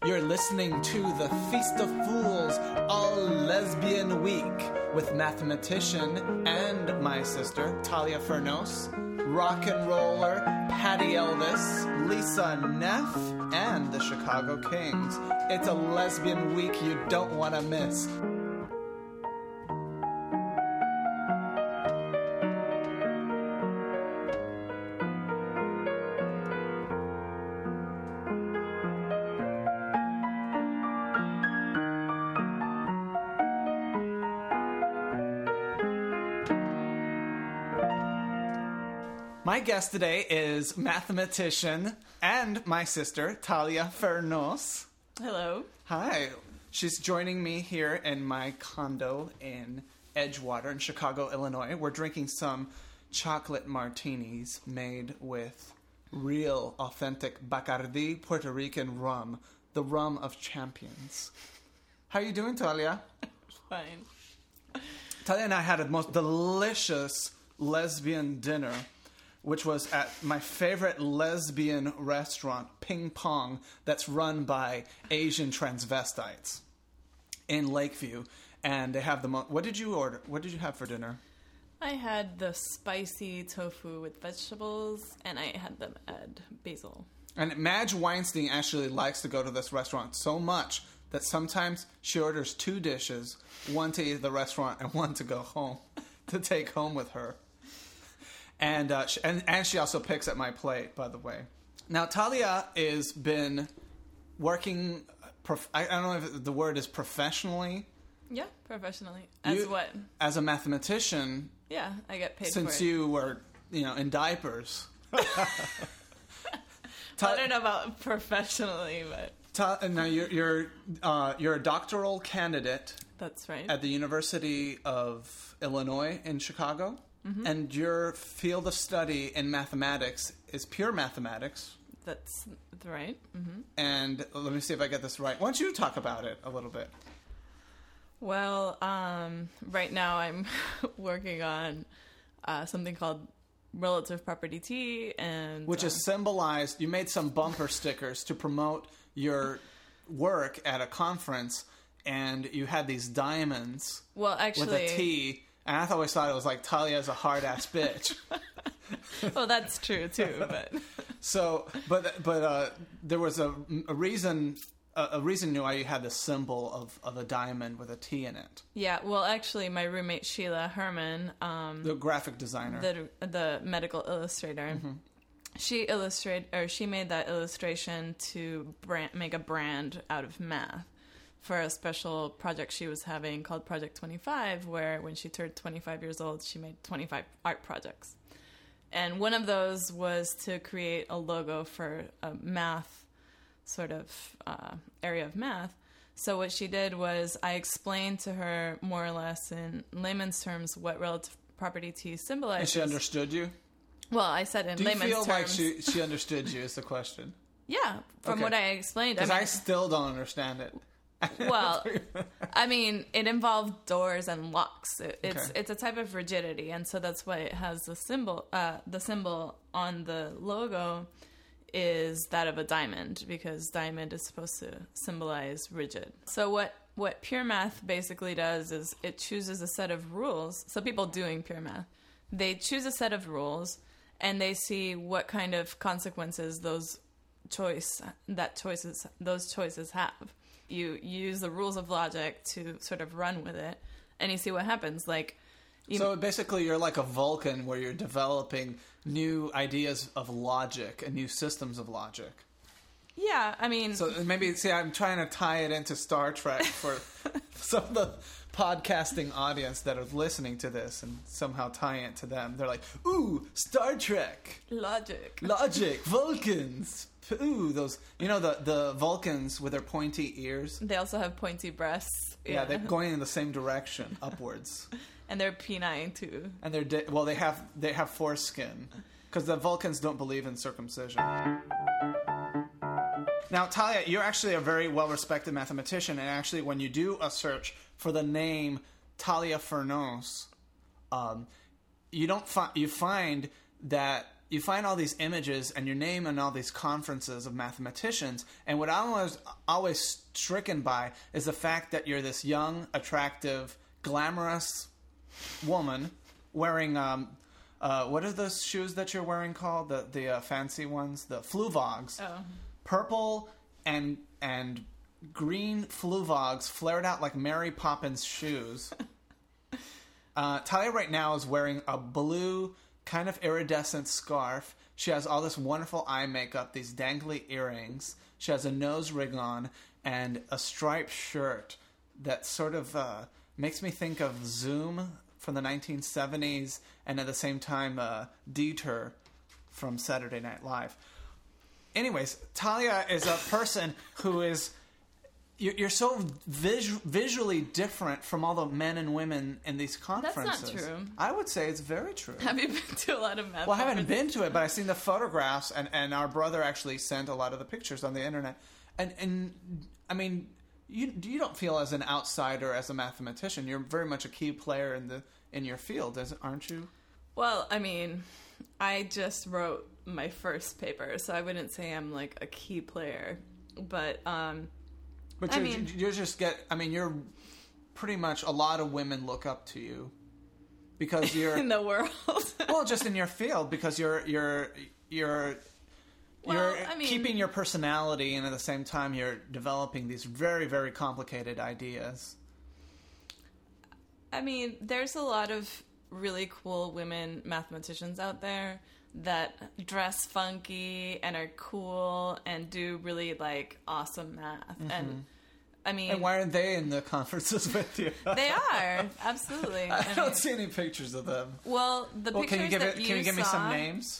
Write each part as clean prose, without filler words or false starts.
You're listening to the Feast of Fools All Lesbian Week with mathematician and my sister, Talia Furnos, rock and roller, Patty Elvis, Lisa Neff, and the Chicago Kings. It's a lesbian week you don't want to miss. My guest today is mathematician and my sister, Talia Furnos. Hello. Hi. She's joining me here in my condo in Edgewater in Chicago, Illinois. We're drinking some chocolate martinis made with real, authentic Bacardi Puerto Rican rum, the rum of champions. How are you doing, Talia? Fine. Talia and I had a most delicious lesbian dinner, which was at my favorite lesbian restaurant, Ping Pong, that's run by Asian transvestites in Lakeview. And they have the what did you order? What did you have for dinner? I had the spicy tofu with vegetables, and I had them add basil. And Madge Weinstein actually likes to go to this restaurant so much that sometimes she orders 2 dishes, one to eat at the restaurant and one to go home, to take home with her. And she also picks at my plate, by the way. Now, Talia has been working, I don't know if the word is professionally. Yeah, professionally. As what? As a mathematician. Yeah, I get paid for it. Since you were, in diapers. Well, I don't know about professionally, but... Now, you're a doctoral candidate. That's right. At the University of Illinois in Chicago. Mm-hmm. And your field of study in mathematics is pure mathematics. That's right. Mm-hmm. And let me see if I get this right. Why don't you talk about it a little bit? Well, right now I'm working on something called relative property T, and which is symbolized. You made some bumper stickers to promote your work at a conference, and you had these diamonds. Well, actually, with a T. And I always thought it was like Talia's a hard-ass bitch. Well, that's true, too, but... So, but there was a reason why you had the symbol of a diamond with a T in it. Yeah, well, actually, my roommate, Sheila Herman... the graphic designer. The medical illustrator. Mm-hmm. She made that illustration to make a brand out of math for a special project she was having called Project 25, where when she turned 25 years old, she made 25 art projects. And one of those was to create a logo for a math sort of area of math. So what she did was I explained to her more or less in layman's terms what relative property T symbolizes. And she understood you? Well, I said in layman's terms. Do you feel like she understood you is the question? Yeah, from what I explained. Because I still don't understand it. Well, I mean, it involved doors and locks. It's a type of rigidity, and so that's why it has the symbol. The symbol on the logo is that of a diamond, because diamond is supposed to symbolize rigid. So what pure math basically does is it chooses a set of rules. So people doing pure math, they choose a set of rules, and they see what kind of consequences those choices have. You use the rules of logic to sort of run with it, and you see what happens. So basically you're like a Vulcan where you're developing new ideas of logic and new systems of logic. Yeah, I mean... So maybe, I'm trying to tie it into Star Trek for some of the podcasting audience that are listening to this and somehow tying it to them. They're like, ooh, Star Trek. Logic, Vulcans. Ooh, those, the Vulcans with their pointy ears. They also have pointy breasts. Yeah, they're going in the same direction, upwards. And they're penile, too. And they have foreskin. Because the Vulcans don't believe in circumcision. Now, Talia, you're actually a very well-respected mathematician, and actually when you do a search for the name Talia Furnos, you find that you find all these images and your name in all these conferences of mathematicians, and what I was always stricken by is the fact that you're this young, attractive, glamorous woman wearing what are those shoes that you're wearing called? The fancy ones, the Fluvogs. Oh. Purple and green Fluvogs flared out like Mary Poppins shoes. Talia right now is wearing a blue, kind of iridescent scarf. She has all this wonderful eye makeup, these dangly earrings. She has a nose ring on and a striped shirt that sort of makes me think of Zoom from the 1970s, and at the same time Dieter from Saturday Night Live. Anyways, Talia is a person who is... You're so visually different from all the men and women in these conferences. That's not true. I would say it's very true. Have you been to a lot of math Well, I haven't been to it, but I've seen the photographs, and our brother actually sent a lot of the pictures on the internet. And I mean, you don't feel as an outsider as a mathematician. You're very much a key player in your field, aren't you? Well, I mean, I just wrote my first paper, so I wouldn't say I'm like a key player, but you're pretty much, a lot of women look up to you because you're in the world. Well, just in your field, because you're keeping your personality, and at the same time you're developing these very, very complicated ideas. I mean, there's a lot of really cool women mathematicians out there that dress funky and are cool and do really like awesome math. Mm-hmm. And I mean, and why aren't they in the conferences with you? They are, absolutely. I don't see any pictures of them. Well, pictures can you give me saw, some names?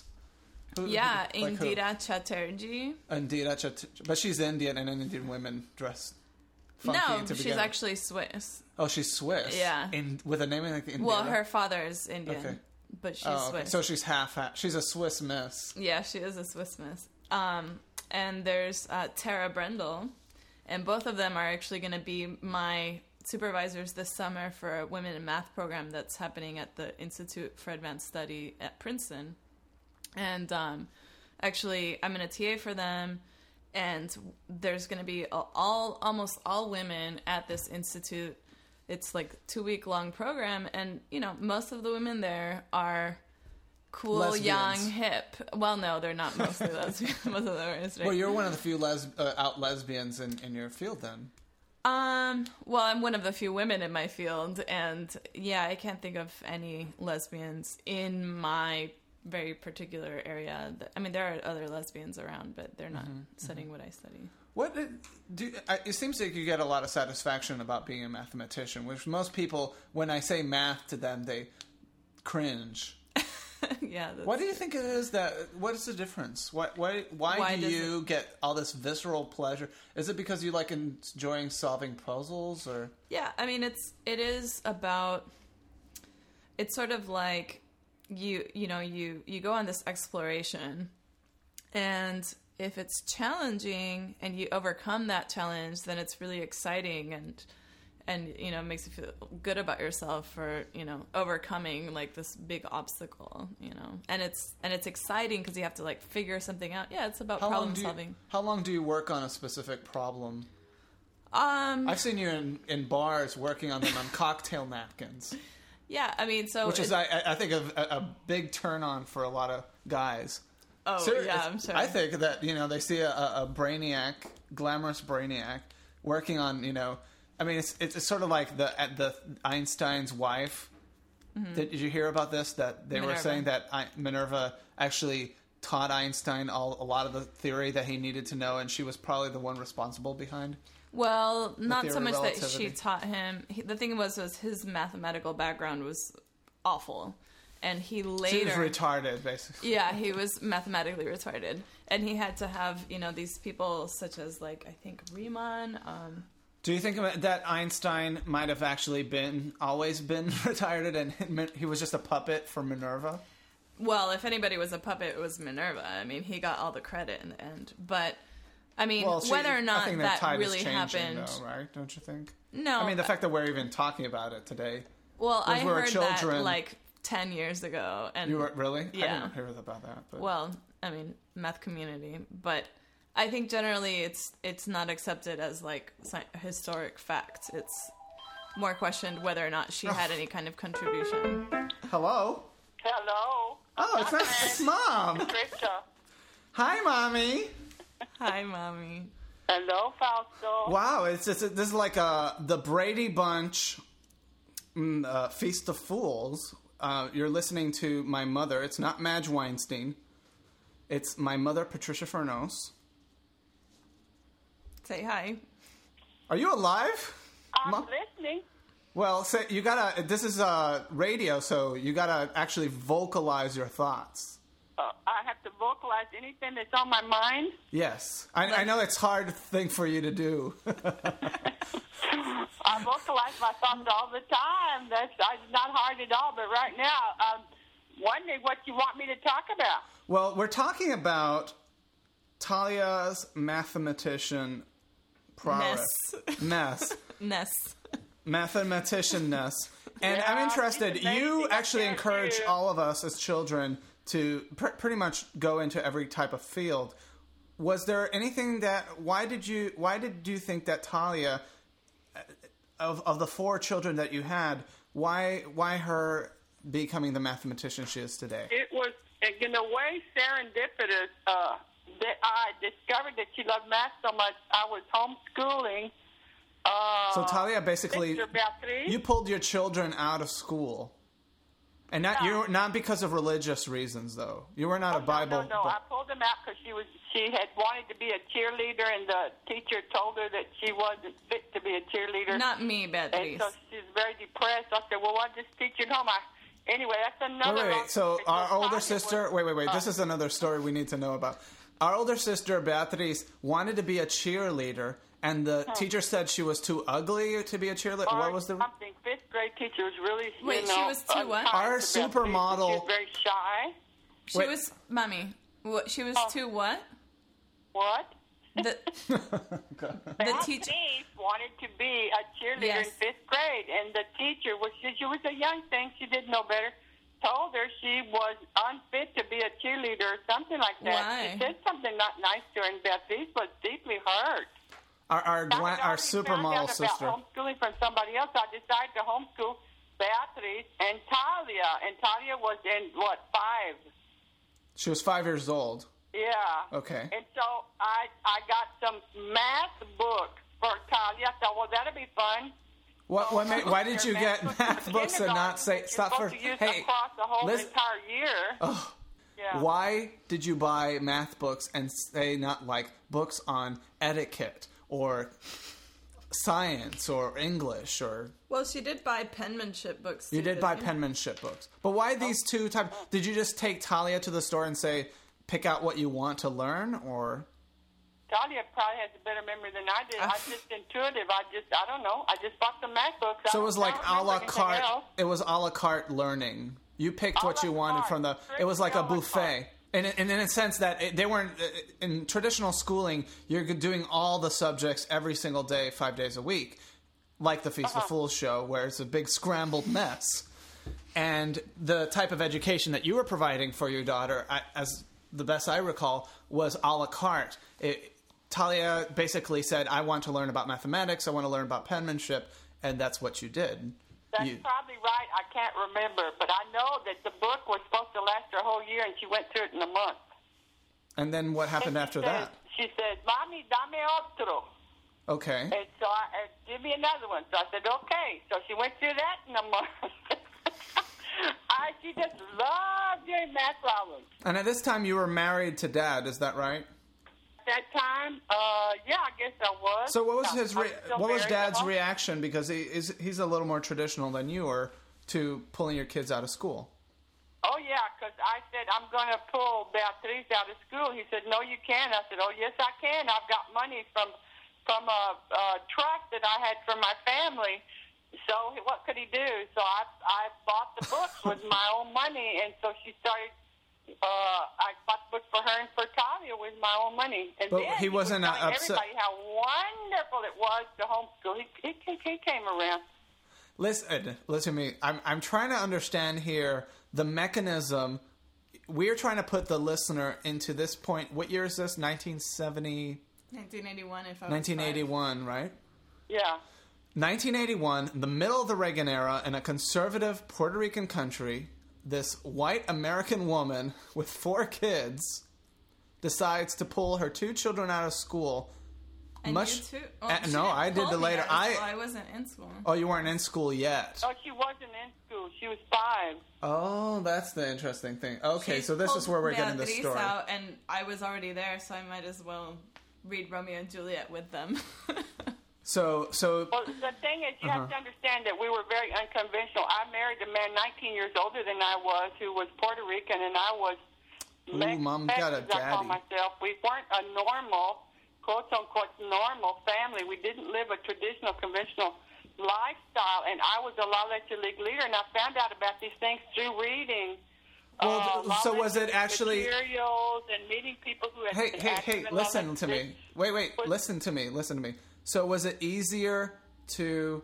Indira Chatterjee. Indira Chatterjee, but she's Indian, and Indian women dress funky. No, she's actually Swiss. Oh, she's Swiss. Yeah, with a name like Indira. Well, her father is Indian. Okay. But she's Swiss. So she's half. She's a Swiss miss. Yeah, she is a Swiss miss. And there's Tara Brendel, and both of them are actually going to be my supervisors this summer for a Women in Math program that's happening at the Institute for Advanced Study at Princeton. And actually, I'm going to TA for them, and there's going to be almost all women at this institute. It's like a 2-week-long program, and, you know, most of the women there are cool, lesbians. Young, hip. Well, no, they're not mostly lesbians. Most of them are lesbians. Well, you're one of the few out lesbians in your field, then. Well, I'm one of the few women in my field, and, yeah, I can't think of any lesbians in my very particular area. I mean, there are other lesbians around, but they're not studying what I study. It seems like you get a lot of satisfaction about being a mathematician, which most people, when I say math to them, they cringe. Yeah. What do you think it is what is the difference? Why do you get all this visceral pleasure? Is it because you like enjoying solving puzzles, or? Yeah, I mean, it is about, it's sort of like you go on this exploration, and if it's challenging and you overcome that challenge, then it's really exciting and you know, makes you feel good about yourself for, you know, overcoming like this big obstacle, you know. And it's exciting because you have to like figure something out. Yeah, it's about problem solving. How long do you work on a specific problem? I've seen you in bars working on them on cocktail napkins. Yeah, I mean, which is I think a big turn on for a lot of guys. Oh, yeah, I'm sure. I think that, you know, they see a brainiac, glamorous brainiac, working on, you know, I mean, it's sort of like the Einstein's wife. Mm-hmm. Did you hear about this? That they were saying that Minerva actually taught Einstein a lot of the theory that he needed to know, and she was probably the one responsible behind. Well, not so much that she taught him. The thing was his mathematical background was awful. And he later... He was retarded, basically. Yeah, he was mathematically retarded. And he had to have, you know, these people such as, like, I think Riemann. Do you think that Einstein might have actually always been retarded and he was just a puppet for Minerva? Well, if anybody was a puppet, it was Minerva. I mean, he got all the credit in the end. But, I mean, whether or not that really happened... Though, right? Don't you think? No. I mean, the fact that we're even talking about it today... Well, I heard that, like... 10 years ago. And you were really? Yeah. I didn't hear about that. But. Well, I mean, math community, but I think generally it's not accepted as like historic fact. It's more questioned whether or not she had any kind of contribution. Hello. Hello. Oh, it's Mom. Krista. Hi, Mommy. Hi, Mommy. Hello, Fausto. Wow, this is like the Brady Bunch Feast of Fools. You're listening to my mother. It's not Madge Weinstein. It's my mother, Patricia Furnos. Say hi. Are you alive? I'm listening. Well, you gotta. This is radio, so you gotta actually vocalize your thoughts. I have to vocalize anything that's on my mind. Yes, I know it's a hard thing for you to do. I vocalize my thoughts all the time. That's not hard at all. But right now, I'm wondering what you want me to talk about. Well, we're talking about Talia's mathematician prowess. Mathematician-ness. And I'm interested, you actually encourage all of us as children to pretty much go into every type of field. Was there anything why did you think that Talia, of the 4 children that you had, why her becoming the mathematician she is today? It was, in a way, serendipitous that I discovered that she loved math so much. I was homeschooling. So Talia, basically, you pulled your children out of school, and not because of religious reasons, though. You were not a Bible. No. I pulled them out because she had wanted to be a cheerleader, and the teacher told her that she wasn't fit to be a cheerleader. Not me, Beatrice. And so she's very depressed. I said, "Well, I'll just teach you at home." Anyway, that's another. Wait. So our older sister. Wait. This is another story we need to know about. Our older sister Beatrice wanted to be a cheerleader, and the teacher said she was too ugly to be a cheerleader. What was the something? 5th grade teacher was really. Wait, she was too what? Our supermodel. She was very shy. She was, Mommy. What? She was too what? What? The teacher wanted to be a cheerleader in 5th grade, and the teacher she was a young thing. She didn't know better. Told her she was unfit to be a cheerleader or something like that. Why? She said something not nice to her, and Beatrice was deeply hurt. Our supermodel sister. About homeschooling from somebody else, I decided to homeschool Beatrice and Talia. And Talia was in, 5? She was 5 years old. Yeah. Okay. And so I got some math books for Talia. I thought, well, that'll be fun. Why did you get math books and not say stop for? Hey, across the whole entire year. Oh. Yeah. Why did you buy math books and say not like books on etiquette or science or English or? Well, she did buy penmanship books. You did buy penmanship books, but why these two types? Did you just take Talia to the store and say, pick out what you want to learn, or? Talia probably has a better memory than I did. I just intuitive. I don't know. I just bought some math books. So it was like a la carte. It was a la carte learning. You picked what you wanted from the. It was like a buffet. And in a sense that they weren't in traditional schooling. You're doing all the subjects every single day, 5 days a week, like the Feast of Fools show, where it's a big scrambled mess. And the type of education that you were providing for your daughter, as the best I recall, was a la carte. Talia basically said, "I want to learn about mathematics. I want to learn about penmanship," and that's what you did. That's probably right. I can't remember, but I know that the book was supposed to last her a whole year, and she went through it in a month. And then what happened after that? She said, "Mommy, dame otro." Okay. And so give me another one. So I said, "Okay." So she went through that in a month. She just loved doing math problems. And at this time, you were married to Dad. Is that right? That time, yeah, I guess I was. So what was what was Dad's reaction? Because he's a little more traditional than you are to pulling your kids out of school. Oh yeah, because I said I'm going to pull Beatrice out of school. He said, "No, you can't." I said, "Oh yes, I can. I've got money from a trust that I had from my family." So what could he do? So I bought the books with my own money, and so she started. I bought the book for her and for Talia with my own money. And but then he wasn't upset. Everybody, how wonderful it was to homeschool. He came around. Listen to me. I'm trying to understand here the mechanism. We're trying to put the listener into this point. What year is this? 1970? 1981, if I was 1981, right? Yeah. 1981, the middle of the Reagan era, in a conservative Puerto Rican country, this white American woman with 4 kids decides to pull her 2 children out of school. And you too? Oh, no, I did the later. I wasn't in school. Oh, you weren't in school yet. Oh, she wasn't in school. She was 5. Oh, that's the interesting thing. Okay, so this is where we're getting the story. Out, and I was already there, so I might as well read Romeo and Juliet with them. So. Well, the thing is, you have to understand that we were very unconventional. I married a man 19 years older than I was, who was Puerto Rican, and I was Ooh, Mom got a daddy. I call myself. We weren't a normal, quote unquote, normal family. We didn't live a traditional, conventional lifestyle, and I was a La Leche League leader, and I found out about these things through reading. Well, so was it actually materials and meeting people who had? Hey! Listen to me. Wait! Listen to me. So was it easier to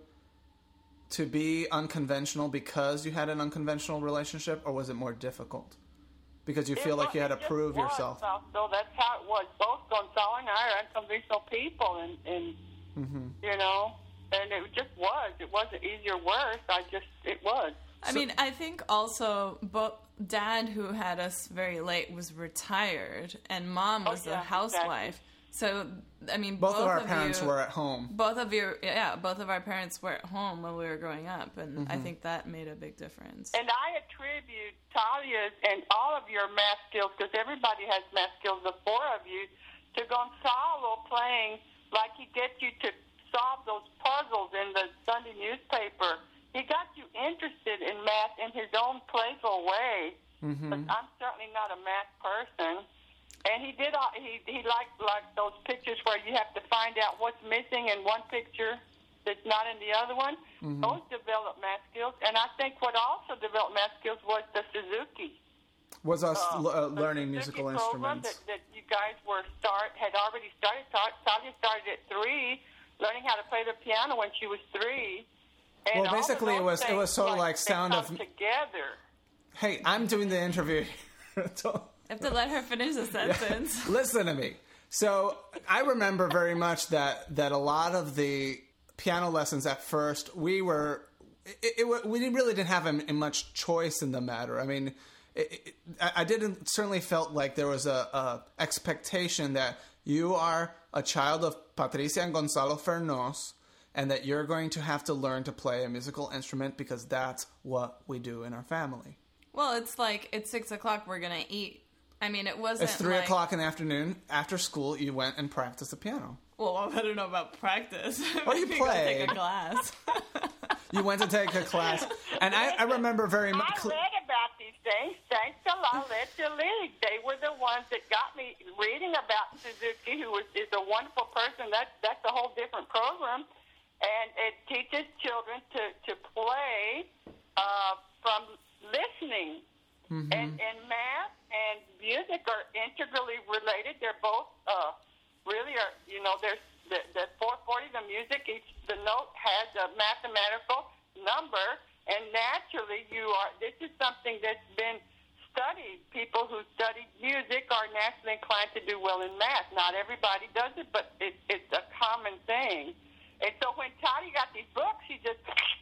be unconventional because you had an unconventional relationship, or was it more difficult because you feel like you had to prove yourself? So that's how it was. Both Gonzalo and I are unconventional people, and you know, and it just was. It wasn't easier or worse. It was. I mean, I think also Dad, who had us very late, was retired, and Mom was a housewife. Exactly. So, I mean, both of our parents were at home. Both of our parents were at home when we were growing up, and I think that made a big difference. And I attribute Talia's and all of your math skills, because everybody has math skills, the 4 of you, to Gonzalo playing like he gets you to solve those puzzles in the Sunday newspaper. He got you interested in math in his own playful way. But I'm certainly not a math person. And he did. He liked like those pictures where you have to find out what's missing in one picture that's not in the other one. Those developed math skills, and I think what also developed math skills was the Suzuki. Was us learning musical instruments that you guys had already started. Talia started at 3, learning how to play the piano when she was 3. And well, basically, it was sort of like Sound of together. Hey, I'm doing the interview. You have to let her finish the sentence. Yeah. Listen to me. So I remember very much that a lot of the piano lessons at first, we really didn't have much choice in the matter. I mean, I certainly felt like there was a expectation that you are a child of Patricia and Gonzalo Fernos, and that you're going to have to learn to play a musical instrument because that's what we do in our family. Well, it's like, it's 6 o'clock, we're going to eat. I mean, it wasn't It's 3 o'clock in the afternoon. After school, you went and practiced the piano. Well, I don't know about practice. Or you played. Take a class. You went to take a class. And I remember very much... I read about these things thanks to La Leche League. They were the ones that got me reading about Suzuki, who is a wonderful person. That's a whole different program. And it teaches children to play from listening. And math and music are integrally related. They're both really are, you know, there's the 440, the music, the note has a mathematical number, and naturally this is something that's been studied. People who study music are naturally inclined to do well in math. Not everybody does it, but it's a common thing. And so when Toddy got these books, he just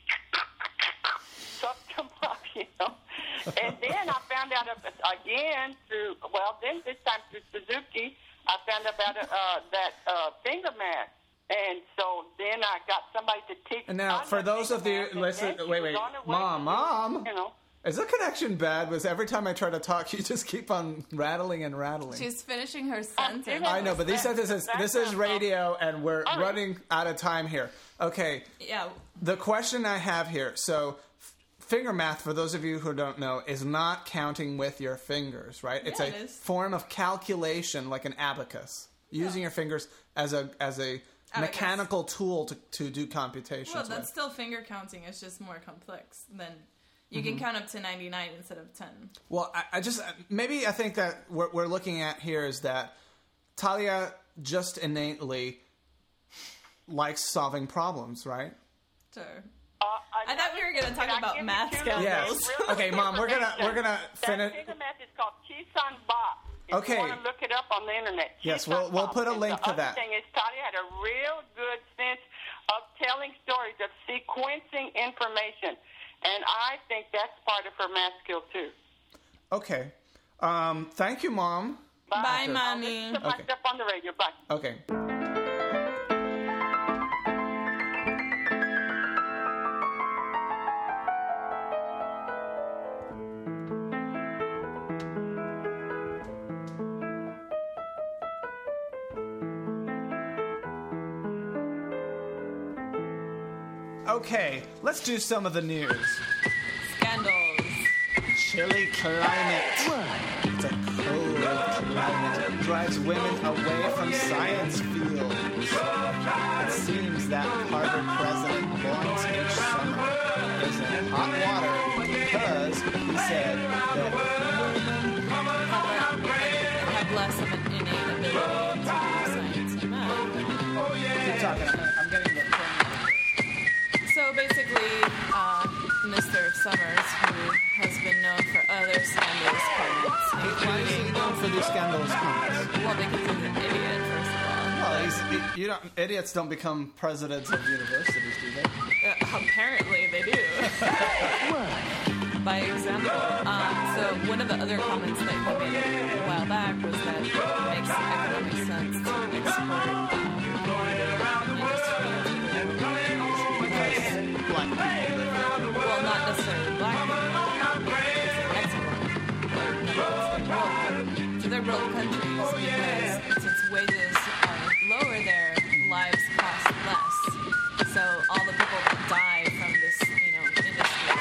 sucked them up, you know. And then I found out again this time through Suzuki, I found out about that finger math. And so then I got somebody to teach. And now, for those of you, listen, wait, Mom, you know. Is the connection bad? Because every time I try to talk, you just keep on rattling and rattling. She's finishing her sentence. I know, but these sentences, this is radio, and we're running out of time here. Okay. Yeah. The question I have here, so... Finger math, for those of you who don't know, is not counting with your fingers, right? It's a form of calculation, like an abacus, using your fingers as a mechanical tool to do computations. Well, that's still finger counting. It's just more complex than you can count up to 99 instead of 10. Well, I think that what we're looking at here is that Talia just innately likes solving problems, right? Sure. I thought thought we were going to talk about math scandals. Yes. Okay, Mom, we're gonna finish. That message is called Chisan Bop. If Okay. you want to look it up on the internet. Yes, Chisan we'll Bop. put a And link to the that. other thing is, Toddy had a real good sense of telling stories, of sequencing information. And I think that's part of her math skill, too. Okay. Thank you, Mom. Bye, I'll Mommy. listen to my stuff on the radio. Bye. Okay. Okay, let's do some of the news. Scandals. Chilly climate. It's a cold climate. Drives women away from science fields. It seems that Harvard president Lawrence H. Summer is in hot water because he said that Have less of an innate ability to do science and math. keep talking. I'm getting the So basically, Mr. Summers, who has been known for other scandalous comments, Why is he including, known for these scandalous comments? well, because he's an idiot, first of all. Well, idiots don't become presidents of universities, do they? Apparently they do. By example. So one of the other comments that he made a while back was that it makes economic sense to export industry Black people. well, not necessarily black people, to third world countries because since wages are lower there, lives cost less. So all the people that die from this, industry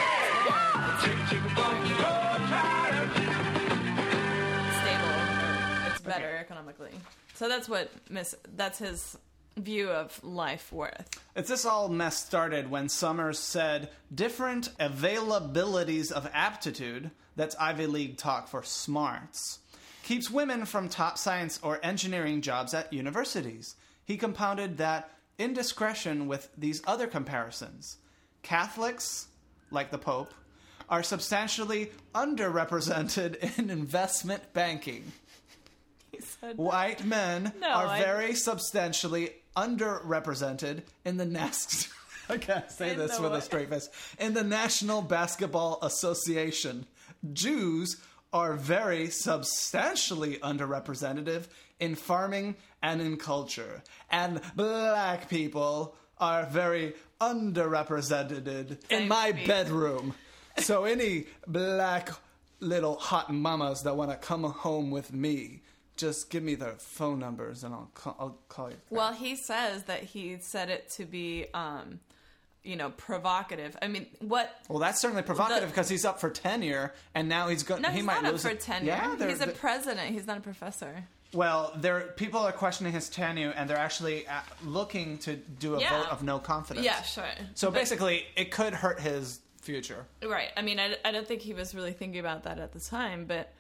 it's stable, or it's better economically. So that's his view of life worth. It's this all mess started when Summers said different availabilities of aptitude, that's Ivy League talk for smarts, keeps women from top science or engineering jobs at universities. He compounded that indiscretion with these other comparisons. Catholics, like the Pope, are substantially underrepresented in investment banking. He said, White men No, are very substantially underrepresented in the I can't say In this the with a what? straight face. In the National Basketball Association, Jews are very substantially underrepresented in farming and in culture. And black people are very underrepresented in Same my speech. bedroom. So any black little hot mamas that want to come home with me, just give me their phone numbers and I'll call you. well, he says that he said it to be, provocative. I mean, what? Well, that's certainly provocative because he's up for tenure and now he's going. No, he he's might not lose up for it. tenure. Yeah, He's a president. He's not a professor. well, people are questioning his tenure and they're actually looking to do a Yeah. vote of no confidence. Yeah, sure. So But- basically, it could hurt his future. Right. I mean, I don't think he was really thinking about that at the time, but,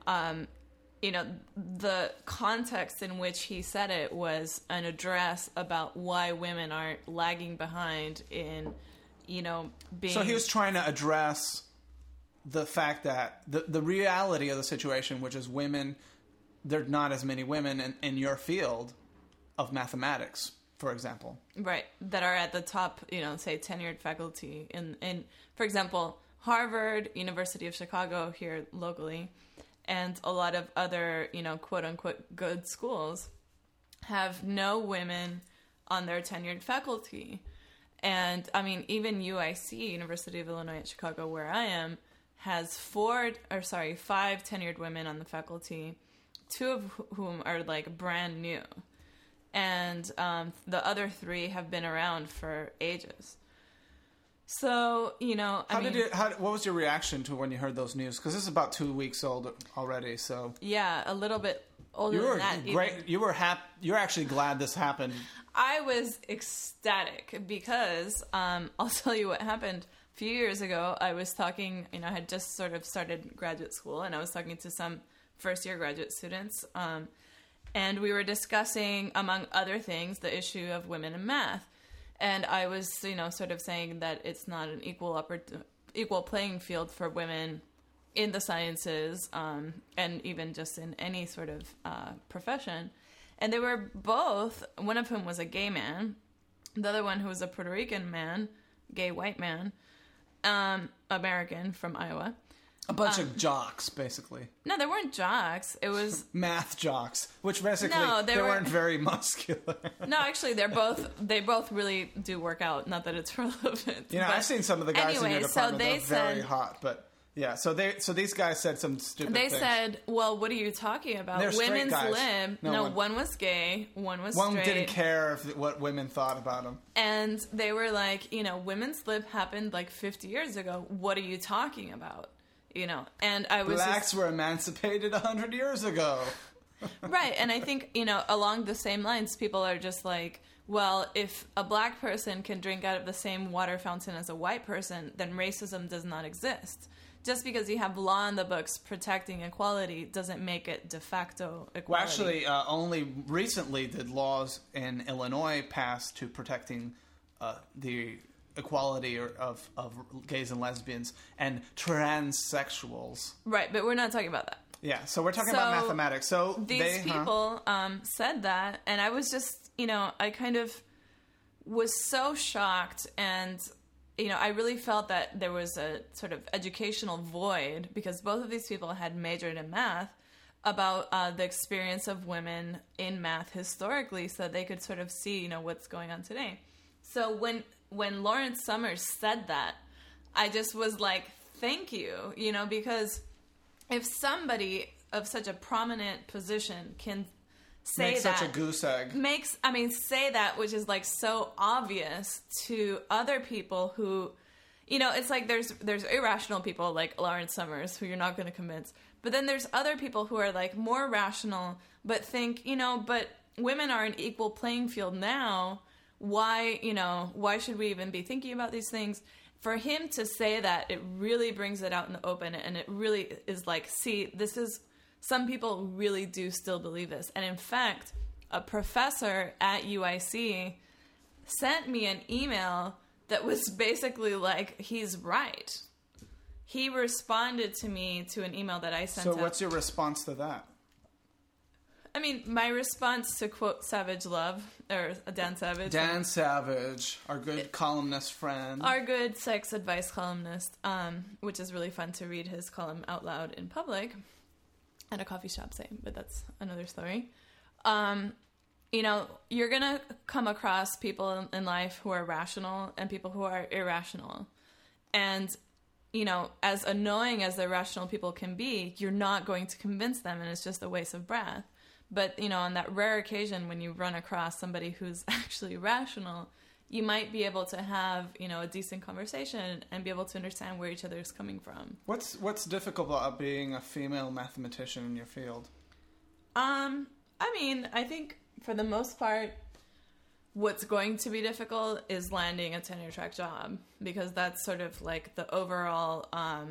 the context in which he said it was an address about why women are lagging behind in, being... So he was trying to address the fact that the reality of the situation, which is women, there are not as many women in your field of mathematics, for example. Right, that are at the top, say tenured faculty in, for example, Harvard, University of Chicago here locally, and a lot of other, quote unquote good schools have no women on their tenured faculty. And I mean, even UIC, University of Illinois at Chicago, where I am, has 5 tenured women on the faculty, 2 of whom are like brand new. And the other 3 have been around for ages. So, What was your reaction to when you heard those news? Because this is about 2 weeks old already, so. Yeah, a little bit older You were than that. great. Even. You were happy. You're actually glad this happened. I was ecstatic because I'll tell you what happened. A few years ago, I was talking, I had just sort of started graduate school, and I was talking to some first-year graduate students, and we were discussing, among other things, the issue of women in math. And I was, sort of saying that it's not an equal playing field for women in the sciences, and even just in any sort of profession. And they were both, one of whom was a gay man, the other one who was a Puerto Rican man, gay white man, American from Iowa. A bunch of jocks, basically. No, they weren't jocks. It was math jocks, which basically they weren't very muscular. No, actually, they both really do work out. Not that it's relevant. I've seen some of the guys in your department that are very hot, but yeah. So these guys said some stupid things. They said, "Well, what are you talking about? They're Women's guys. lib." No, one was gay, one was straight. One didn't care what women thought about them. And they were like, women's lib happened like 50 years ago. What are you talking about? And I was blacks were emancipated 100 years ago. Right, and I think, along the same lines, people are just like, well, if a black person can drink out of the same water fountain as a white person, then racism does not exist. Just because you have law in the books protecting equality doesn't make it de facto equality. Well, actually, only recently did laws in Illinois pass to protecting the equality of gays and lesbians and transsexuals. Right, but we're not talking about that. Yeah, so we're talking about mathematics. So these people said that, and I was just, I kind of was so shocked, and, I really felt that there was a sort of educational void, because both of these people had majored in math, about the experience of women in math historically, so that they could sort of see, what's going on today. So when Lawrence Summers said that, I just was like, thank you, because if somebody of such a prominent position can say such a goose egg. Say that, which is like so obvious to other people who, it's like there's irrational people like Lawrence Summers who you're not going to convince. But then there's other people who are like more rational, but think, but women are an equal playing field now. Why should we even be thinking about these things? For him to say that, it really brings it out in the open, and it really is like, see, this is, some people really do still believe this. And in fact, a professor at UIC sent me an email that was basically like, he's right. He responded to me to an email that I sent out. So what's your response to that? My response to quote Savage Love, or Dan Savage. Dan Savage, our good columnist friend. Our good sex advice columnist, which is really fun to read his column out loud in public at a coffee shop, say, but that's another story. You're going to come across people in life who are rational and people who are irrational. And, as annoying as the irrational people can be, you're not going to convince them, and it's just a waste of breath. But, on that rare occasion when you run across somebody who's actually rational, you might be able to have, a decent conversation and be able to understand where each other is coming from. What's difficult about being a female mathematician in your field? I think for the most part, what's going to be difficult is landing a tenure-track job, because that's sort of like the overall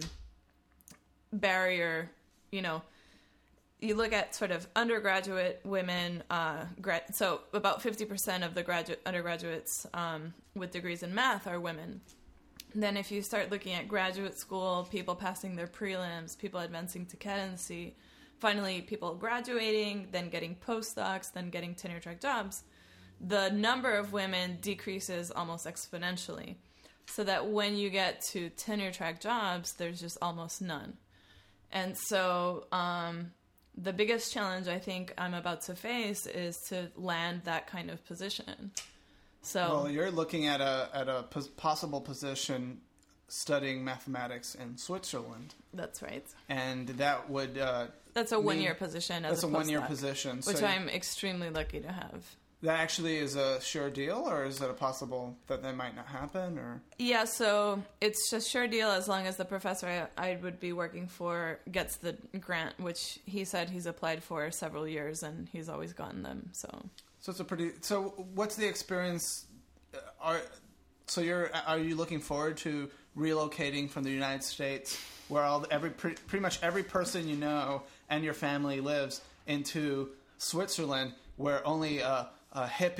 barrier, You look at sort of undergraduate women, so about 50% of the undergraduates with degrees in math are women. Then if you start looking at graduate school, people passing their prelims, people advancing to cadency, finally people graduating, then getting postdocs, then getting tenure-track jobs, the number of women decreases almost exponentially. So that when you get to tenure-track jobs, there's just almost none. And so the biggest challenge I think I'm about to face is to land that kind of position. So, well, you're looking at a possible position studying mathematics in Switzerland. That's right. And that would... that's a one-year position. That's a one-year position. Which I'm extremely lucky to have. That actually is a sure deal, or is it a possible that might not happen? Or yeah, so it's a sure deal as long as the professor I would be working for gets the grant, which he said he's applied for several years and he's always gotten them. So it's a pretty. So what's the experience? Are you looking forward to relocating from the United States, where pretty much every person you know and your family lives, into Switzerland, where only a hippie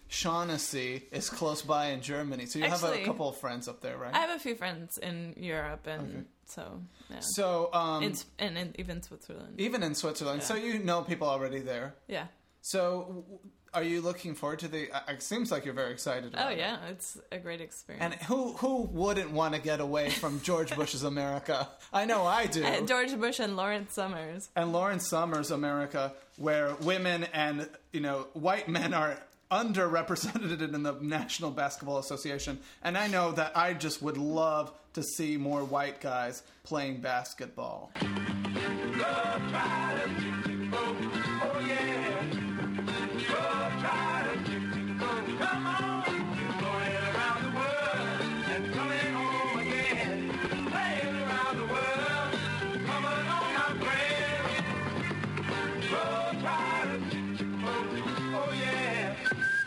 Shaughnessy is close by in Germany. So you have a couple of friends up there, right? I have a few friends in Europe, and yeah. So, and even Switzerland. Even in Switzerland. Yeah. So you know people already there. Yeah. So are you looking forward to it seems like you're very excited about it. Oh, yeah. It's a great experience. And who wouldn't want to get away from George Bush's America? I know I do. George Bush and Lawrence Summers. And Lawrence Summers' America, where women and, white men are underrepresented in the National Basketball Association. And I know that I just would love to see more white guys playing basketball. Oh, yeah. Come on, going around the world and coming home again. Playing around the world, coming on my friend. Oh, yeah.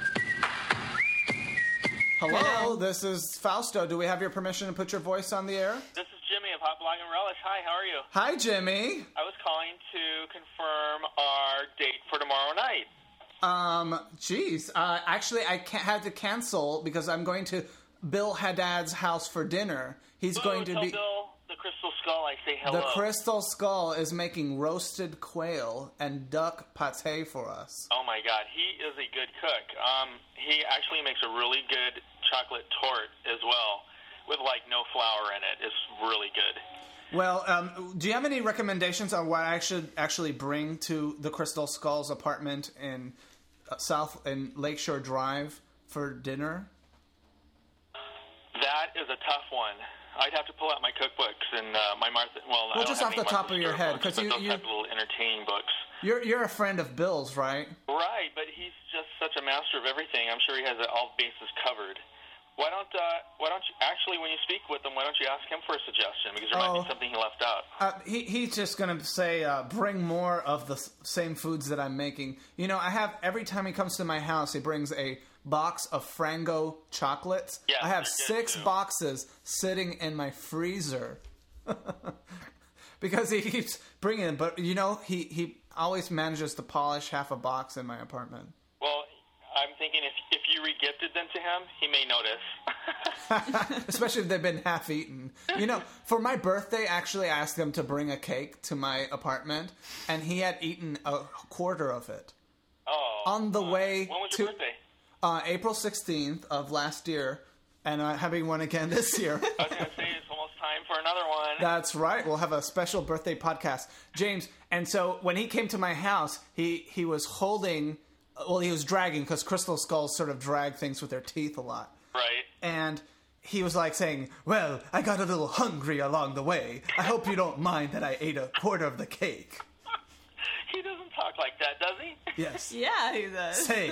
Hello, this is Fausto. Do we have your permission to put your voice on the air? This is Jimmy of Hot Blog and Relish. Hi, how are you? Hi, Jimmy. I was calling to confirm our date for tomorrow night. Actually, I had to cancel because I'm going to Bill Haddad's house for dinner. He's going to be... Bill, the Crystal Skull, I say hello. The Crystal Skull is making roasted quail and duck pate for us. Oh my God, he is a good cook. He actually makes a really good chocolate tort as well, with no flour in it. It's really good. Well, do you have any recommendations on what I should actually bring to the Crystal Skull's apartment in Lakeshore Drive for dinner? That is a tough one. I'd have to pull out my cookbooks and my Martha. Well, just off the top of your head, because those type of little entertaining books. You're a friend of Bill's, right? Right, but he's just such a master of everything. I'm sure he has all bases covered. Why don't you actually, when you speak with him, why don't you ask him for a suggestion? Because there might be something he left out. He's just going to say, bring more of the same foods that I'm making. Every time he comes to my house, he brings a box of Frango chocolates. Yeah, I have 6 boxes sitting in my freezer. Because he keeps bringing them. But, he always manages to polish half a box in my apartment. Well, I'm thinking if you re-gifted them to him, he may notice. Especially if they've been half-eaten. For my birthday, actually, I asked him to bring a cake to my apartment, and he had eaten a quarter of it. Oh. On the way when was your birthday? April 16th of last year, and I'm having one again this year. I was going to say, it's almost time for another one. That's right. We'll have a special birthday podcast. James, and so when he came to my house, he was holding... Well, he was dragging, because Crystal Skulls sort of drag things with their teeth a lot. Right. And he was saying, well, I got a little hungry along the way. I hope you don't mind that I ate a quarter of the cake. He doesn't talk like that, does he? Yes. Yeah, he does. Say.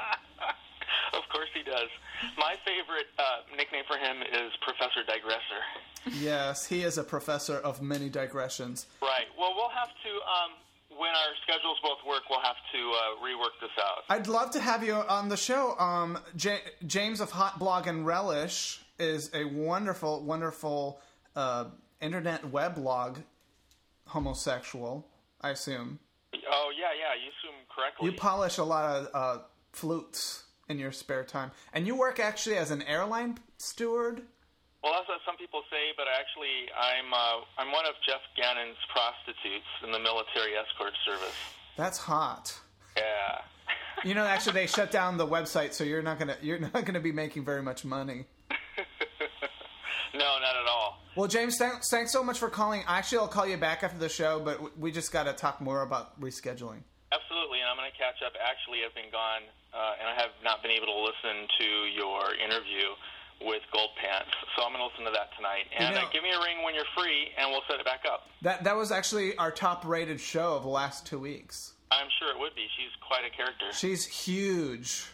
Of course he does. My favorite nickname for him is Professor Digressor. Yes, he is a professor of many digressions. Right. Well, we'll have to... when our schedules both work, we'll have to rework this out. I'd love to have you on the show. James of Hot Blog and Relish is a wonderful, wonderful internet weblog homosexual, I assume. Oh, yeah, you assume correctly. You polish a lot of flutes in your spare time. And you work actually as an airline steward? Well, that's what some people say, but I'm one of Jeff Gannon's prostitutes in the military escort service. That's hot. Yeah. Actually, they shut down the website, so you're not gonna be making very much money. No, not at all. Well, James, thanks so much for calling. Actually, I'll call you back after the show, but we just got to talk more about rescheduling. Absolutely, and I'm going to catch up. Actually, I've been gone, and I have not been able to listen to your interview with Gold Pants, so I'm going to listen to that tonight. And give me a ring when you're free, and we'll set it back up. That was actually our top-rated show of the last 2 weeks. I'm sure it would be. She's quite a character. She's huge.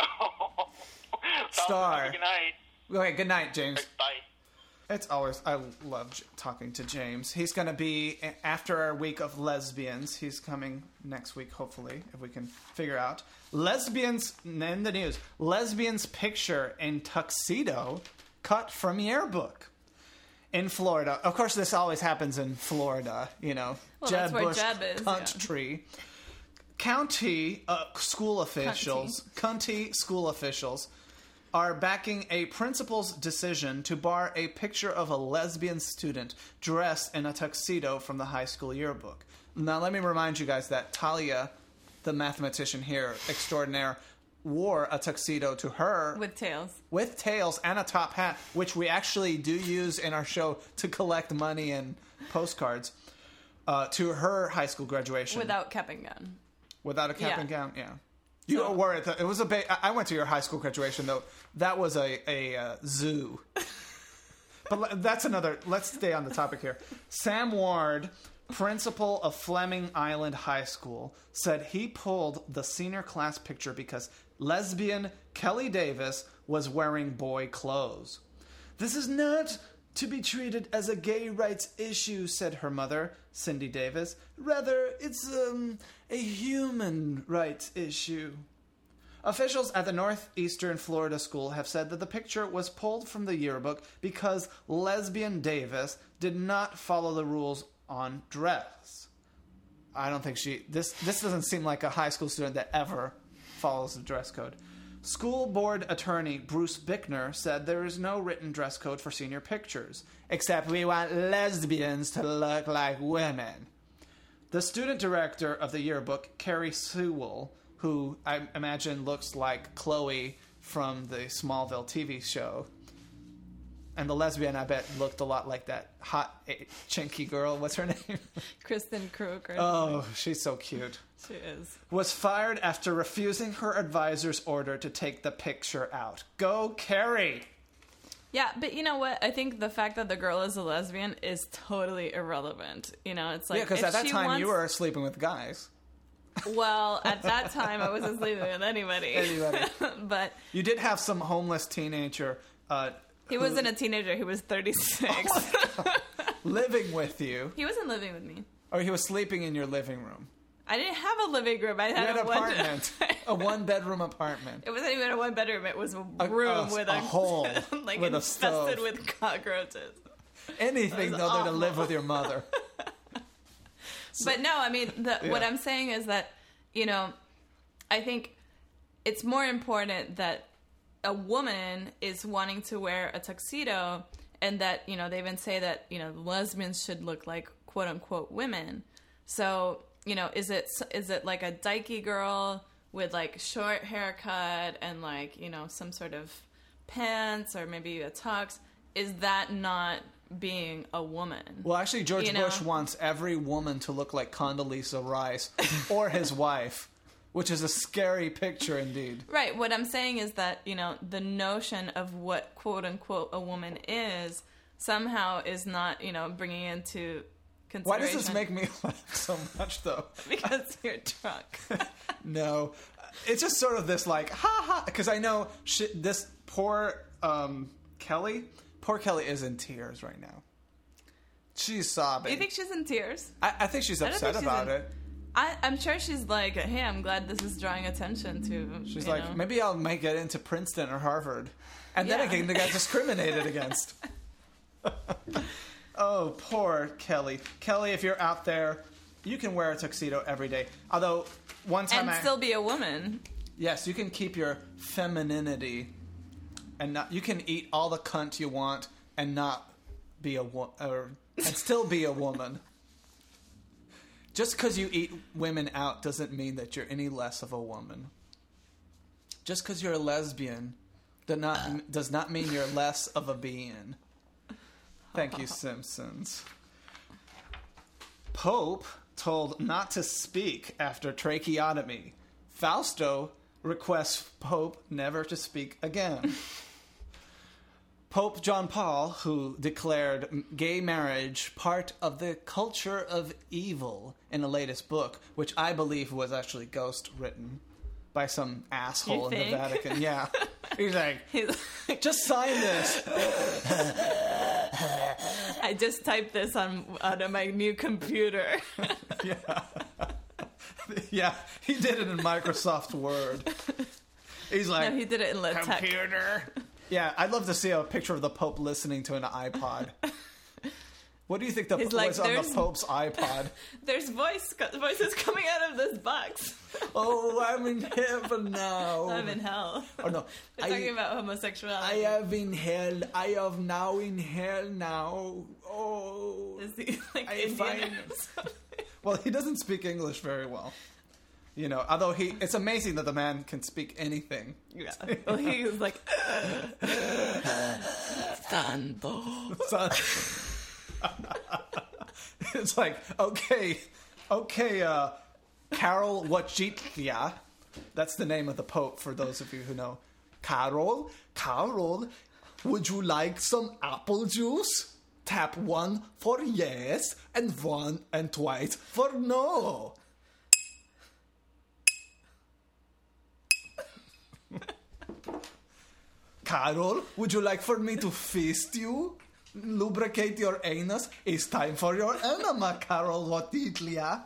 Star. Good night. Okay, good night, James. Bye. I love talking to James. He's going to be, after our week of lesbians, he's coming next week, hopefully, if we can figure out. Lesbians, in the news, lesbians picture in tuxedo cut from yearbook in Florida. Of course, this always happens in Florida, Well, Jeb Bush country. Yeah. County school officials are backing a principal's decision to bar a picture of a lesbian student dressed in a tuxedo from the high school yearbook. Now, let me remind you guys that Talia, the mathematician here extraordinaire, wore a tuxedo to her. With tails and a top hat, which we actually do use in our show to collect money and postcards, to her high school graduation. Without cap and gown. Without a cap and gown, yeah. You were at it was I went to your high school graduation, though. That was a zoo. But that's another... Let's stay on the topic here. Sam Ward, principal of Fleming Island High School, said he pulled the senior class picture because lesbian Kelly Davis was wearing boy clothes. This is not to be treated as a gay rights issue, said her mother, Cindy Davis. Rather, it's a human rights issue. Officials at the Northeastern Florida school have said that the picture was pulled from the yearbook because lesbian Davis did not follow the rules on dress. I don't think this doesn't seem like a high school student that ever follows the dress code. School board attorney Bruce Bickner said there is no written dress code for senior pictures, except we want lesbians to look like women. The student director of the yearbook, Carrie Sewell, who I imagine looks like Chloe from the Smallville TV show, and the lesbian, I bet, looked a lot like that hot, chinky girl. What's her name? Kristen Krug. Oh, she's so cute. She is. Was fired after refusing her advisor's order to take the picture out. Go, Carrie! Yeah, but you know what? I think the fact that the girl is a lesbian is totally irrelevant. You know, it's like... Yeah, because at that time you were sleeping with guys. Well, at that time I wasn't sleeping with anybody. But... You did have some homeless teenager... He wasn't a teenager. He was 36. Oh living with you. He wasn't living with me. Or he was sleeping in your living room. I didn't have a living room. I had an apartment. A one-bedroom apartment. It wasn't even a one-bedroom. It was a room with a hole, like with infested with cockroaches. Anything other than live with your mother. But no, I mean, what I'm saying is that, you know, I think it's more important that a woman is wanting to wear a tuxedo, and that, you know, they even say that, you know, lesbians should look like quote unquote women. So, you know, is it like a dykey girl with like short haircut and like, you know, some sort of pants or maybe a tux? Is that not being a woman? Well, actually, George Bush wants every woman to look like Condoleezza Rice or his wife. Which is a scary picture indeed. Right. What I'm saying is that, you know, the notion of what, quote unquote, a woman is somehow is not, you know, bringing into consideration. Why does this make me laugh so much, though? Because you're drunk. No. It's just sort of this, like, ha ha. Because I know this poor Kelly is in tears right now. She's sobbing. You think she's in tears? I think she's upset about it. I'm sure she's like, hey, I'm glad this is drawing attention to... She's like, maybe I'll make it into Princeton or Harvard. And then I can get discriminated against. Oh, poor Kelly. Kelly, if you're out there, you can wear a tuxedo every day. Although, one time still be a woman. Yes, you can keep your femininity. And you can eat all the cunt you want and not be and still be a woman. Just because you eat women out doesn't mean that you're any less of a woman. Just because you're a lesbian does not mean you're less of a being. Thank you, Simpsons. Pope told not to speak after tracheotomy. Fausto requests Pope never to speak again. Pope John Paul, who declared gay marriage part of the culture of evil in the latest book, which I believe was actually ghost written by some asshole in the Vatican. Yeah. He's like, just sign this. I just typed this out of my new computer. Yeah. Yeah, he did it in Microsoft Word. He's like, no, he did it in LaTeX. Computer. Yeah, I'd love to see a picture of the Pope listening to an iPod. What do you think was on the Pope's iPod? There's voices coming out of this box. Oh, I'm in heaven now. I'm in hell. Oh no, we're talking about homosexuality. I am in hell. I am now in hell now. Oh, is he like Indian or something? Well, he doesn't speak English very well. You know, although it's amazing that the man can speak anything. Yeah. Well, he was like, Santo. It's like, okay, Karol Wojtyla. That's the name of the Pope, for those of you who know. Karol, would you like some apple juice? Tap 1 for yes, and 1 and twice for no. Karol, would you like for me to fist you? Lubricate your anus? It's time for your enema, Karol Wojtyla.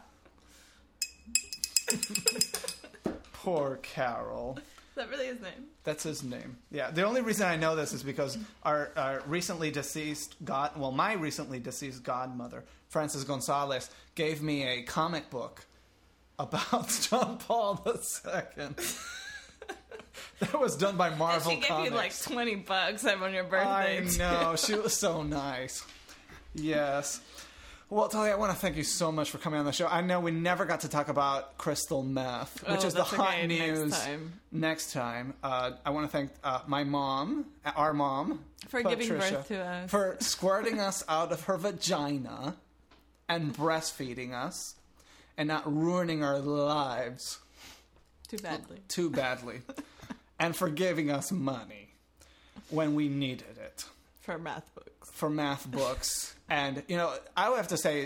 Poor Karol. Is that really his name? That's his name. Yeah. The only reason I know this is because our recently deceased my recently deceased godmother, Frances Gonzalez, gave me a comic book about John Paul II. That was done by Marvel Comics. She gave you like $20 on your birthday. I know. She was so nice. Yes. Well, Talia, I want to thank you so much for coming on the show. I know we never got to talk about crystal meth, which is the hot news. Next time. I want to thank my mom, our mom, for Patricia, giving birth to us, for squirting us out of her vagina and breastfeeding us and not ruining our lives. Too badly. And for giving us money when we needed it. For math books. And, I would have to say,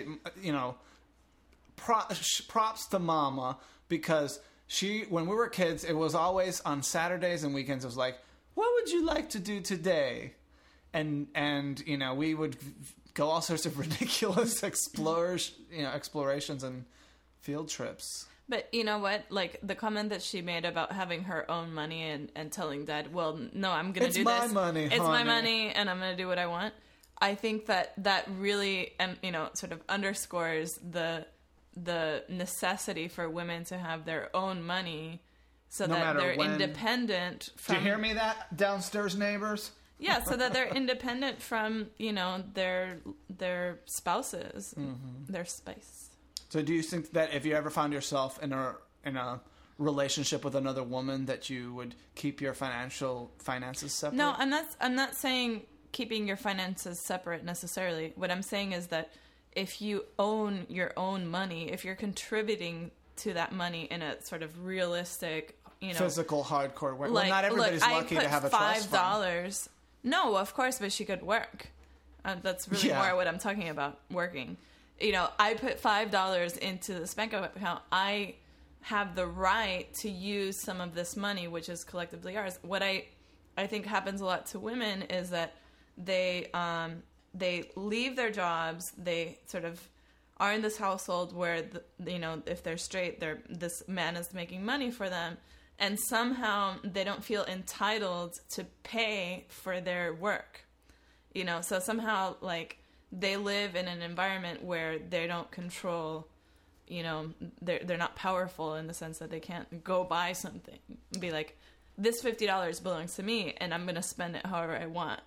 props to Mama, because when we were kids, it was always on Saturdays and weekends, it was like, what would you like to do today? And we would go all sorts of ridiculous explorations and field trips. But you know what? Like, the comment that she made about having her own money and telling Dad, well, no, I'm going to do this. It's my money, It's my money, and I'm going to do what I want. I think that really, sort of underscores the necessity for women to have their own money so that they're independent from... Do you hear me, that downstairs neighbors? Yeah, so that they're independent from, their spouses, their spice. So do you think that if you ever found yourself in a relationship with another woman, that you would keep your finances separate? No, I'm not saying keeping your finances separate necessarily. What I'm saying is that if you own your own money, if you're contributing to that money in a sort of realistic, physical, hardcore way. Well, not everybody's lucky to have a trust fund. $5. No, of course, but she could work. That's really more what I'm talking about, working. I put $5 into this bank account. I have the right to use some of this money, which is collectively ours. What I think happens a lot to women is that they leave their jobs. They sort of are in this household where if they're straight, this man is making money for them, and somehow they don't feel entitled to pay for their work. So somehow they live in an environment where they don't control, they're not powerful in the sense that they can't go buy something and be like, this $50 belongs to me and I'm going to spend it however I want.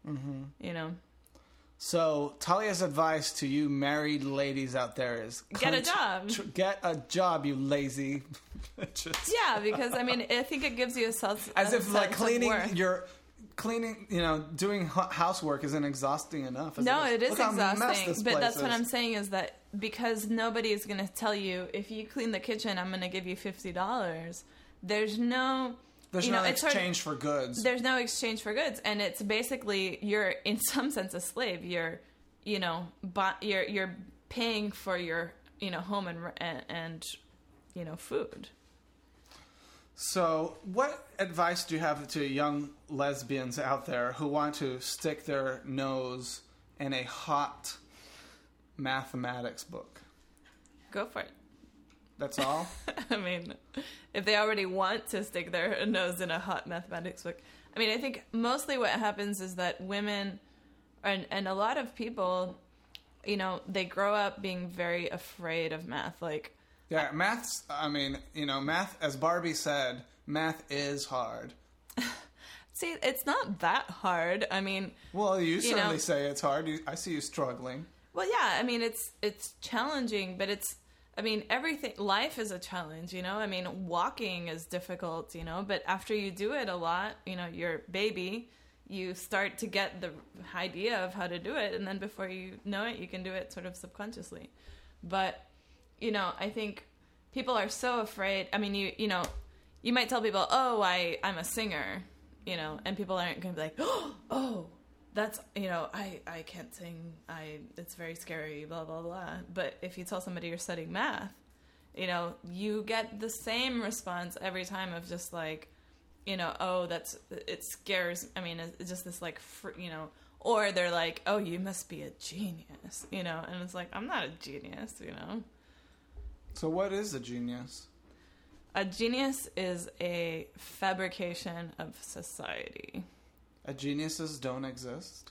So Talia's advice to you married ladies out there is... Get a job. Get a job, you lazy bitches. Yeah, because, I think it gives you a sense doing housework isn't exhausting enough. No, it is exhausting. But that's what I'm saying is that because nobody is going to tell you, if you clean the kitchen, I'm going to give you $50. There's no exchange for goods. There's no exchange for goods, and it's basically you're in some sense a slave. You're paying for your home and food. So, what advice do you have to young lesbians out there who want to stick their nose in a hot mathematics book? Go for it. That's all? If they already want to stick their nose in a hot mathematics book. I think mostly what happens is that women and a lot of people you know, they grow up being very afraid of math. Like, yeah, math's, I mean, you know, math, as Barbie said, math is hard. See, it's not that hard. I mean... Well, you certainly say it's hard. I see you struggling. Well, yeah, I mean, it's challenging, but it's... I mean, everything... Life is a challenge, you know? I mean, walking is difficult, you know? But after you do it a lot, you know, your baby, you start to get the idea of how to do it, and then before you know it, you can do it sort of subconsciously. But, you know, I think people are so afraid... I mean, you know, you might tell people, oh, I'm a singer... You know, and people aren't going to be like, oh, that's, you know, I can't sing. It's very scary, blah, blah, blah. But if you tell somebody you're studying math, you know, you get the same response every time of just like, you know, oh, it scares, I mean, it's just this like, you know, or they're like, oh, you must be a genius, you know, and it's like, I'm not a genius, you know. So what is a genius? A genius is a fabrication of society. Geniuses don't exist?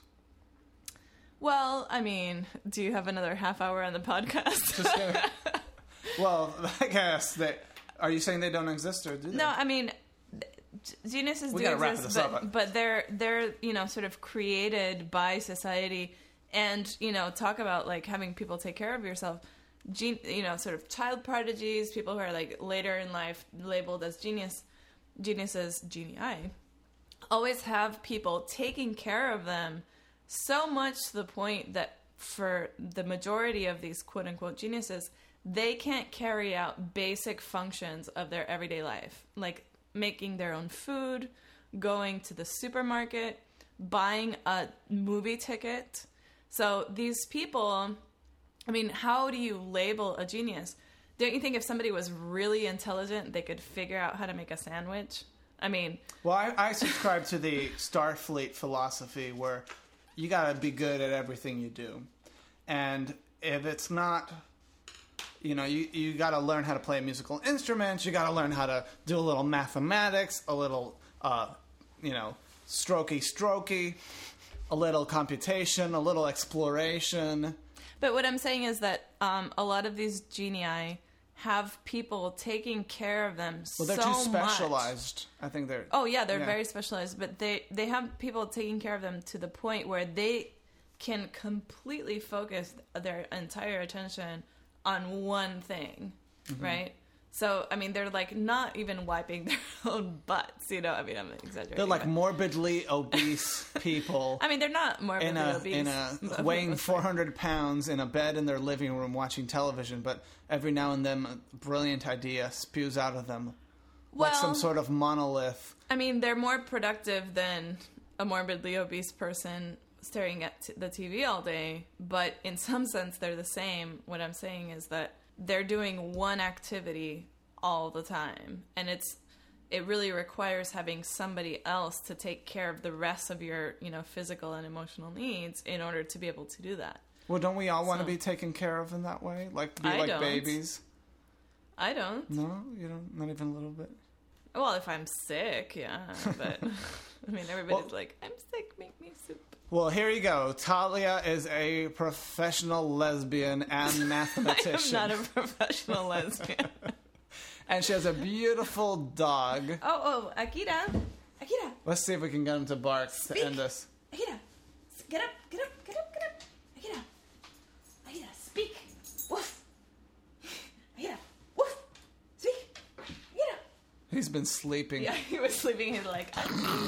Well, I mean, do you have another half hour on the podcast? Well, I guess are you saying they don't exist, or do they? No, I mean, geniuses do exist, but they're you know, sort of created by society, and you know, talk about like having people take care of yourself. You know, sort of child prodigies, people who are like later in life labeled as geniuses, genii, always have people taking care of them so much to the point that for the majority of these quote unquote geniuses, they can't carry out basic functions of their everyday life, like making their own food, going to the supermarket, buying a movie ticket. So these people... I mean, how do you label a genius? Don't you think if somebody was really intelligent, they could figure out how to make a sandwich? I mean... Well, I subscribe to the Starfleet philosophy where you gotta be good at everything you do. And if it's not... You know, you gotta learn how to play a musical instrument, you gotta learn how to do a little mathematics, a little, you know, strokey, a little computation, a little exploration... But what I'm saying is that a lot of these genii have people taking care of them so much. Well, they're too specialized. I think they're... Oh, yeah, they're very specialized. But they have people taking care of them to the point where they can completely focus their entire attention on one thing, right? So, I mean, they're like not even wiping their own butts, you know? I mean, I'm exaggerating. They're like morbidly obese people. I mean, they're not morbidly obese. Weighing 400 pounds in a bed in their living room watching television, but every now and then a brilliant idea spews out of them. Well, like some sort of monolith. I mean, they're more productive than a morbidly obese person staring at the TV all day, but in some sense they're the same. What I'm saying is that they're doing one activity all the time, and it really requires having somebody else to take care of the rest of your, you know, physical and emotional needs in order to be able to do that. Well, don't we all want to be taken care of in that way? Like be like babies? I don't. No, you don't. Not even a little bit. Well, if I'm sick, yeah, but I mean, everybody's like, I'm sick, make me soup. Well, here you go. Talia is a professional lesbian and mathematician. I am not a professional lesbian. And she has a beautiful dog. Oh, Akira. Let's see if we can get him to bark to end this. Akira, get up. Akira, speak. Woof. Akira, woof. Speak. Akira. He's been sleeping. Yeah, he was sleeping. He's like,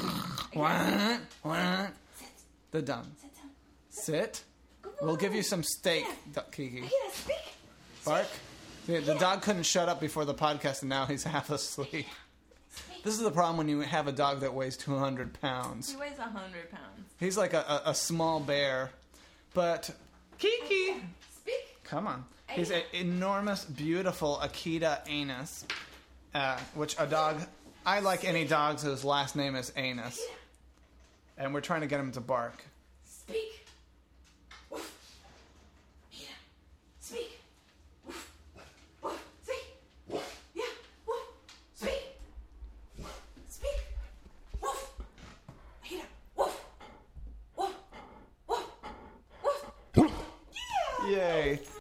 what? They're done. Sit. We'll give you some steak, Kiki. Bark. The dog couldn't shut up before the podcast, and now he's half asleep. This is the problem when you have a dog that weighs 200 pounds. He weighs 100 pounds. He's like a small bear. But Kiki! Speak. Come on. He's an enormous, beautiful Akita anus, which a dog... I like any dogs whose last name is anus. And we're trying to get him to bark. Speak. Woof. Yeah. Speak. Woof. Woof. Speak. Yeah. Woof. Speak. Speak. Woof. Yeah. Woof. Woof. Woof. Woof. Yay.